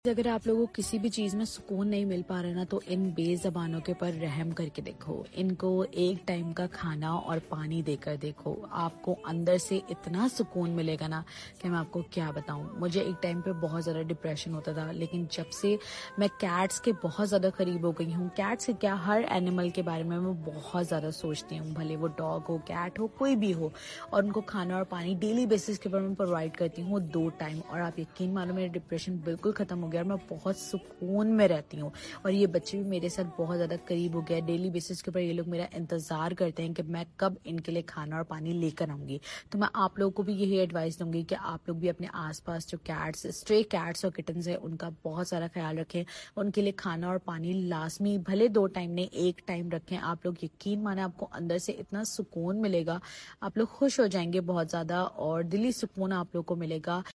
अगर आप लोगों को किसी भी चीज़ में सुकून नहीं मिल पा रहा ना, तो इन बेज़बानों के ऊपर रहम करके देखो। इनको एक टाइम का खाना और पानी देकर देखो, आपको अंदर से इतना सुकून मिलेगा ना कि मैं आपको क्या बताऊं। मुझे एक टाइम पे बहुत ज़्यादा डिप्रेशन होता था, लेकिन जब से मैं कैट्स के बहुत ज़्यादा करीब हो गई हूँ, कैट्स से क्या, हर एनिमल के बारे में मैं बहुत ज़्यादा सोचती हूँ, भले वो डॉग हो, कैट हो, कोई भी हो। और उनको खाना और पानी डेली बेसिस के ऊपर मैं प्रोवाइड करती हूँ 2 टाइम। और आप यकीन मानो, मेरा डिप्रेशन बिल्कुल खत्म हो गया और मैं बहुत सुकून में रहती हूँ। और ये बच्चे भी मेरे साथ बहुत ज़्यादा करीब हो गया। डेली बेसिस के ऊपर ये लोग मेरा इंतज़ार करते हैं कि मैं कब इनके लिए खाना और पानी लेकर आऊँगी। तो मैं आप लोगों को भी यही एडवाइस दूंगी कि आप लोग भी अपने आसपास जो कैट्स, स्ट्रे कैट्स और किटन्स हैं, उनका बहुत सारा ख्याल रखें। उनके लिए खाना और पानी लाजमी, भले 2 टाइम नहीं, 1 टाइम रखें। आप लोग यकीन माने, आपको अंदर से इतना सुकून मिलेगा, आप लोग खुश हो जाएंगे बहुत ज़्यादा और दिली सुकून आप लोग को मिलेगा।